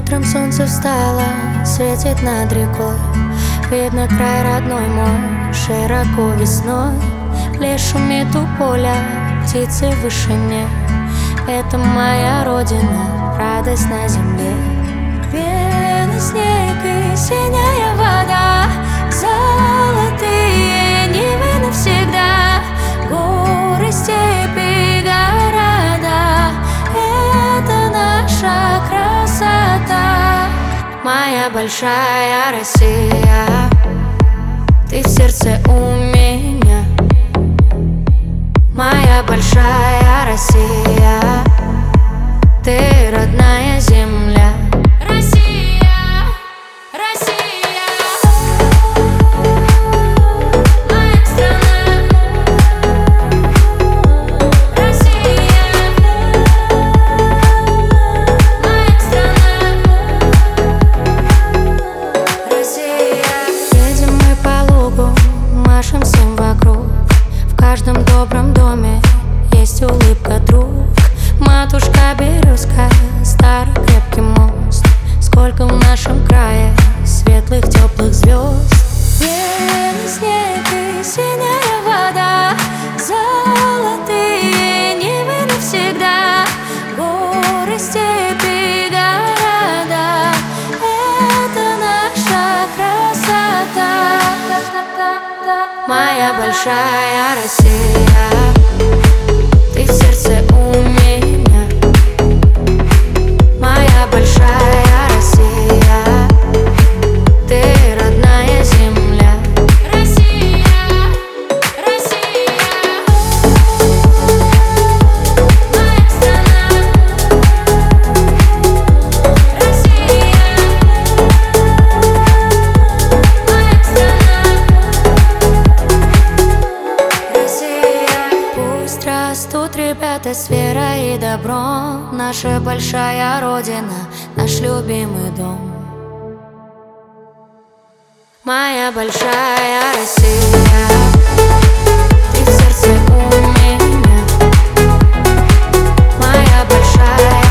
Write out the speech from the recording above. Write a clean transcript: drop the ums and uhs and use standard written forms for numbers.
Утром солнце встало, светит над рекой. Видно край родной мой, широко весной. Лес шумит у поля, птицы в вышине. Это моя родина, радость на земле. Белый снег и синяя вода, золотые нивы навсегда. Горы, степи, города — это наша красота. Моя большая Россия, ты в сердце у меня. Моя большая Россия, ты родная земля. Россия, Россия, моя страна. Россия, моя страна. Россия. Едем мы по лугу, машем всем вокруг. В каждом добром доме есть улыбка, друг. Матушка березка, старый крепкий мост. Сколько в нашем крае светлых теплых звезд. Белый снег и синяя вода, золотые нивы навсегда. Горы, степи, города — это наша красота. Моя большая Россия, ты в сердце у меня. Моя большая Россия, ты родная земля. Россия, Россия, моя страна. Россия, моя страна. Пусть растут ребята с верой и добром. Наша большая родина, наш любимый дом. Моя большая Россия, ты в сердце у меня. Моя большая